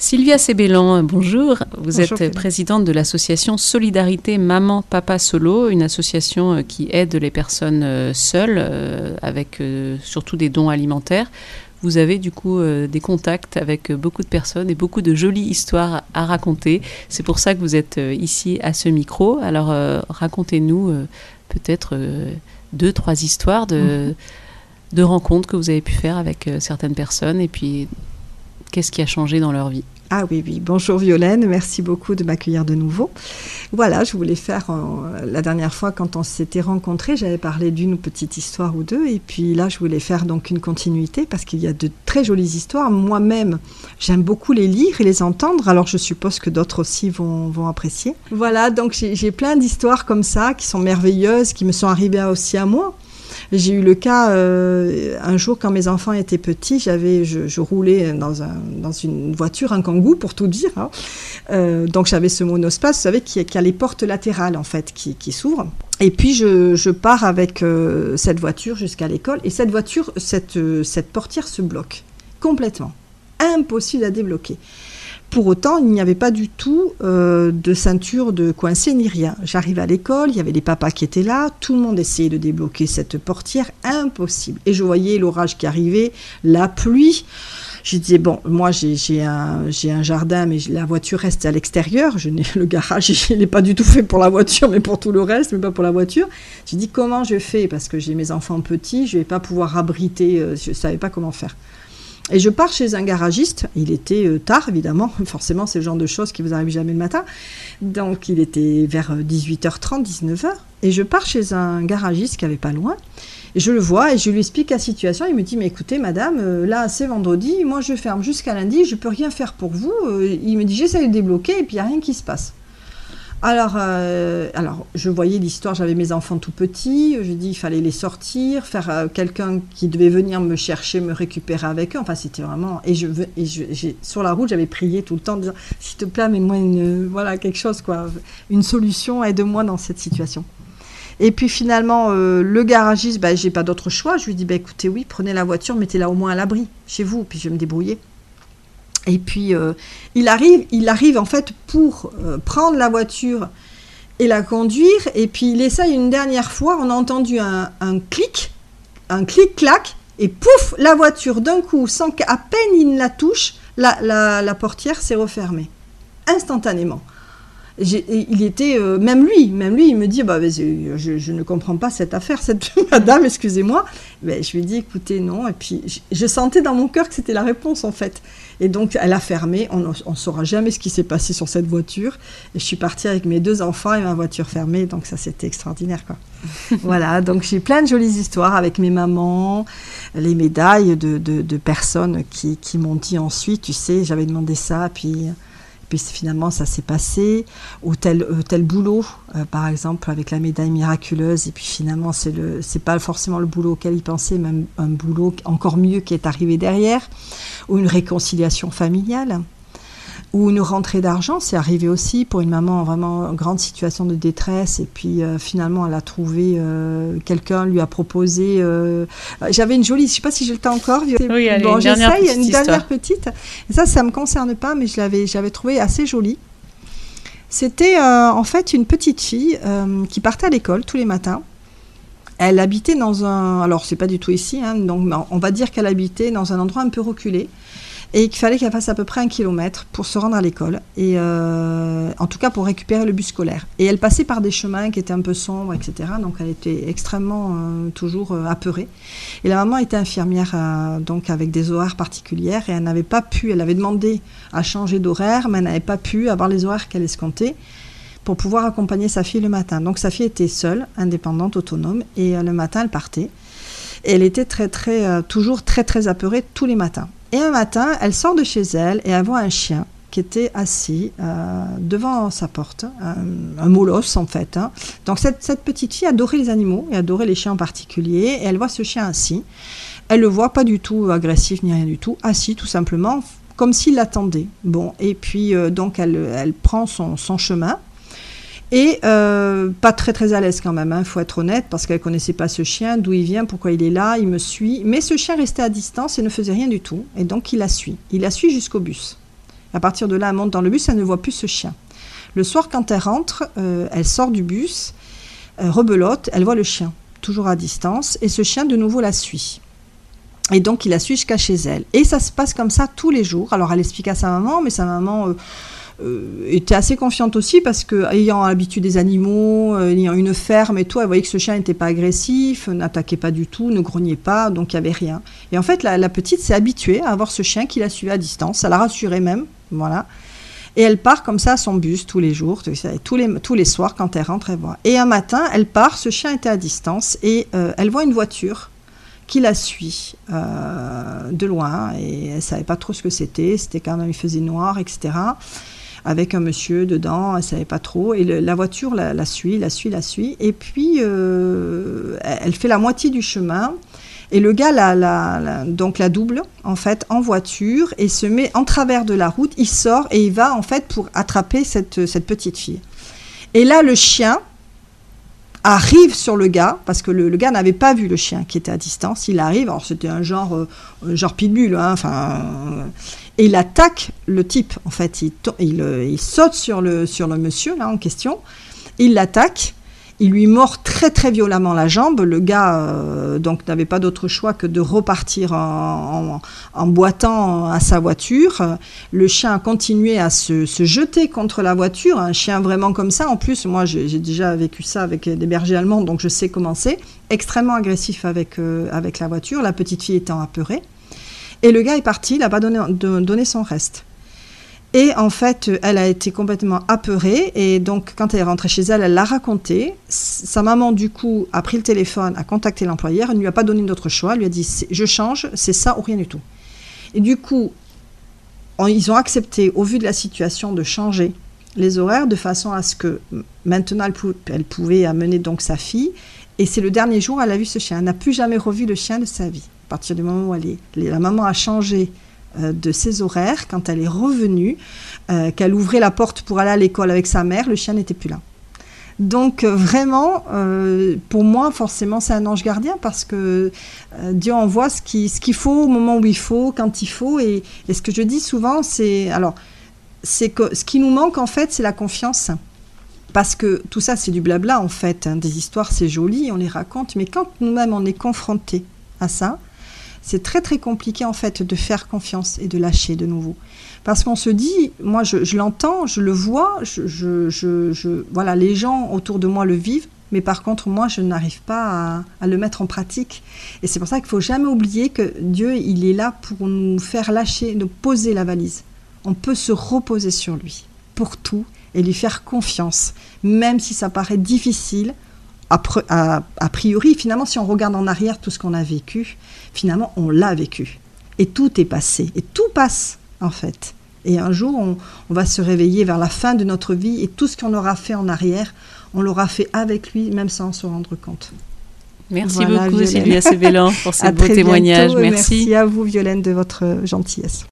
Sylvia Sébélan, bonjour. Vous Bonjour, êtes présidente de l'association Solidarité Maman Papa Solo, une association qui aide les personnes seules, avec surtout des dons alimentaires. Vous avez du coup des contacts avec beaucoup de personnes et beaucoup de jolies histoires à raconter. C'est pour ça que vous êtes ici à ce micro. Alors racontez-nous peut-être 2-3 histoires de rencontres que vous avez pu faire avec certaines personnes et puis qu'est-ce qui a changé dans leur vie. Ah oui. Bonjour Violaine, merci beaucoup de m'accueillir de nouveau. Voilà, je voulais faire, la dernière fois quand on s'était rencontrés, j'avais parlé d'une petite histoire ou deux, et puis là je voulais faire donc une continuité, parce qu'il y a de très jolies histoires. Moi-même, j'aime beaucoup les lire et les entendre, alors je suppose que d'autres aussi vont apprécier. Voilà, donc j'ai plein d'histoires comme ça, qui sont merveilleuses, qui me sont arrivées aussi à moi. J'ai eu le cas, un jour quand mes enfants étaient petits, je roulais dans une voiture, un Kangoo pour tout dire. Hein. Donc j'avais ce monospace, vous savez, qui a les portes latérales en fait, qui s'ouvrent. Et puis je pars avec cette voiture jusqu'à l'école. Et cette voiture, cette portière se bloque complètement. Impossible à débloquer. Pour autant, il n'y avait pas du tout de ceinture de coincé ni rien. J'arrive à l'école, il y avait les papas qui étaient là, tout le monde essayait de débloquer cette portière, impossible. Et je voyais l'orage qui arrivait, la pluie. Je disais, bon, moi j'ai un jardin, mais la voiture reste à l'extérieur. Le garage, il n'est pas du tout fait pour la voiture, mais pour tout le reste, mais pas pour la voiture. J'ai dit, comment je fais? Parce que j'ai mes enfants petits, je ne vais pas pouvoir abriter, je ne savais pas comment faire. Et je pars chez un garagiste, il était tard évidemment, forcément c'est le genre de choses qui vous arrivent jamais le matin, donc il était vers 18h30, 19h, et je pars chez un garagiste qui avait pas loin, et je le vois et je lui explique la situation, il me dit mais écoutez madame, là c'est vendredi, moi je ferme jusqu'à lundi, je peux rien faire pour vous, il me dit j'essaie de débloquer et puis il n'y a rien qui se passe. Alors, je voyais l'histoire, j'avais mes enfants tout petits, je dis il fallait les sortir, faire quelqu'un qui devait venir me chercher, me récupérer avec eux, enfin c'était vraiment... sur la route, j'avais prié tout le temps, en disant s'il te plaît, mets-moi quelque chose, quoi, une solution, aide-moi dans cette situation. Et puis finalement, le garagiste, j'ai pas d'autre choix, je lui dis écoutez, oui, prenez la voiture, mettez-la au moins à l'abri, chez vous, puis je vais me débrouiller. Et puis, il arrive en fait pour prendre la voiture et la conduire. Et puis, il essaye une dernière fois. On a entendu un clic-clac. Et pouf, la voiture, d'un coup, sans qu'à peine il la touche, la portière s'est refermée. Instantanément. Il était, même lui, il me dit, je ne comprends pas cette affaire, cette madame, excusez-moi. Je lui ai dit, écoutez, non. Et puis, je sentais dans mon cœur que c'était la réponse, en fait. Et donc, elle a fermé. On ne saura jamais ce qui s'est passé sur cette voiture. Et je suis partie avec mes 2 enfants et ma voiture fermée. Donc, ça, c'était extraordinaire, quoi. Voilà, donc j'ai plein de jolies histoires avec mes mamans, les médailles de personnes qui m'ont dit ensuite, tu sais, j'avais demandé ça, puis finalement ça s'est passé, ou tel boulot, par exemple avec la médaille miraculeuse, et puis finalement c'est pas forcément le boulot auquel il pensait, même un boulot encore mieux qui est arrivé derrière, ou une réconciliation familiale, ou une rentrée d'argent, c'est arrivé aussi pour une maman vraiment en grande situation de détresse, et puis finalement elle a trouvé, quelqu'un lui a proposé, j'avais une jolie, je ne sais pas si j'ai le temps encore, oui, allez, bon, j'essaye, une dernière petite, et ça ne me concerne pas, mais j'avais trouvé assez jolie. C'était en fait une petite fille qui partait à l'école tous les matins. Elle habitait dans alors c'est pas du tout ici, hein, donc on va dire qu'elle habitait dans un endroit un peu reculé, et qu'il fallait qu'elle fasse à peu près 1 kilomètre pour se rendre à l'école, et en tout cas pour récupérer le bus scolaire. Et elle passait par des chemins qui étaient un peu sombres, etc. Donc elle était extrêmement toujours apeurée. Et la maman était infirmière, donc avec des horaires particulières, et elle n'avait pas pu, elle avait demandé à changer d'horaire, mais elle n'avait pas pu avoir les horaires qu'elle escomptait pour pouvoir accompagner sa fille le matin. Donc sa fille était seule, indépendante, autonome, et le matin elle partait. Et elle était toujours très apeurée tous les matins. Et un matin, elle sort de chez elle et elle voit un chien qui était assis devant sa porte, un molosse en fait. Hein. Donc cette petite fille adorait les animaux et adorait les chiens en particulier, et elle voit ce chien assis. Elle le voit pas du tout agressif ni rien du tout, assis tout simplement, comme s'il l'attendait. Bon, et puis donc elle prend son chemin. Et pas très à l'aise quand même, faut être honnête, parce qu'elle ne connaissait pas ce chien, d'où il vient, pourquoi il est là, il me suit. Mais ce chien restait à distance et ne faisait rien du tout, et donc il la suit. Il la suit jusqu'au bus. À partir de là, elle monte dans le bus, elle ne voit plus ce chien. Le soir, quand elle rentre, elle sort du bus, rebelote, elle voit le chien, toujours à distance, et ce chien, de nouveau, la suit. Et donc, il la suit jusqu'à chez elle. Et ça se passe comme ça tous les jours. Alors, elle explique à sa maman, mais sa maman était assez confiante aussi parce qu'ayant l'habitude des animaux, ayant une ferme et tout, elle voyait que ce chien n'était pas agressif, n'attaquait pas du tout, ne grognait pas, donc il n'y avait rien. Et en fait, la petite s'est habituée à avoir ce chien qui la suivait à distance. Ça la rassurait même, voilà. Et elle part comme ça à son bus tous les jours, tous les soirs quand elle rentre, elle voit. Et un matin, elle part, ce chien était à distance et elle voit une voiture qui la suit de loin et elle ne savait pas trop ce que c'était quand même, il faisait noir, etc. Avec un monsieur dedans, elle ne savait pas trop, et la voiture la suit, et puis elle fait la moitié du chemin, et le gars donc la double, en fait, en voiture, et se met en travers de la route, il sort, et il va, en fait, pour attraper cette petite fille. Et là, le chien arrive sur le gars, parce que le gars n'avait pas vu le chien qui était à distance, il arrive, alors c'était un genre pitbull, hein, et il attaque le type, en fait, il saute sur le monsieur, là, en question, il l'attaque, il lui mord très très violemment la jambe, le gars donc n'avait pas d'autre choix que de repartir en boitant à sa voiture, le chien a continué à se jeter contre la voiture, un chien vraiment comme ça, en plus moi j'ai déjà vécu ça avec des bergers allemands, donc je sais comment c'est, extrêmement agressif avec la voiture, la petite fille étant apeurée, et le gars est parti, il n'a pas donné son reste. Et en fait, elle a été complètement apeurée. Et donc, quand elle est rentrée chez elle, elle l'a raconté. Sa maman, du coup, a pris le téléphone, a contacté l'employeur. Elle ne lui a pas donné d'autre choix. Elle lui a dit, je change, c'est ça ou rien du tout. Et du coup, ils ont accepté, au vu de la situation, de changer les horaires de façon à ce que maintenant, elle pouvait amener donc sa fille. Et c'est le dernier jour, elle a vu ce chien. Elle n'a plus jamais revu le chien de sa vie. À partir du moment où la maman a changé de ses horaires, quand elle est revenue, qu'elle ouvrait la porte pour aller à l'école avec sa mère, le chien n'était plus là. Donc vraiment, pour moi, forcément, c'est un ange gardien parce que Dieu envoie ce qu'il faut au moment où il faut, quand il faut. Et ce que je dis souvent, c'est que ce qui nous manque, en fait, c'est la confiance. Parce que tout ça, c'est du blabla, en fait. Hein. Des histoires, c'est joli, on les raconte. Mais quand nous-mêmes, on est confrontés à ça, c'est très très compliqué en fait de faire confiance et de lâcher de nouveau. Parce qu'on se dit, moi je l'entends, je le vois, voilà, les gens autour de moi le vivent, mais par contre moi je n'arrive pas à le mettre en pratique. Et c'est pour ça qu'il ne faut jamais oublier que Dieu il est là pour nous faire lâcher, nous poser la valise. On peut se reposer sur lui pour tout et lui faire confiance, même si ça paraît difficile. A priori, finalement, si on regarde en arrière tout ce qu'on a vécu, finalement, on l'a vécu. Et tout est passé. Et tout passe, en fait. Et un jour, on va se réveiller vers la fin de notre vie et tout ce qu'on aura fait en arrière, on l'aura fait avec lui, même sans se rendre compte. Merci beaucoup, Sylvia Sebélan, pour ce beau témoignage. Merci. Merci à vous, Violaine, de votre gentillesse.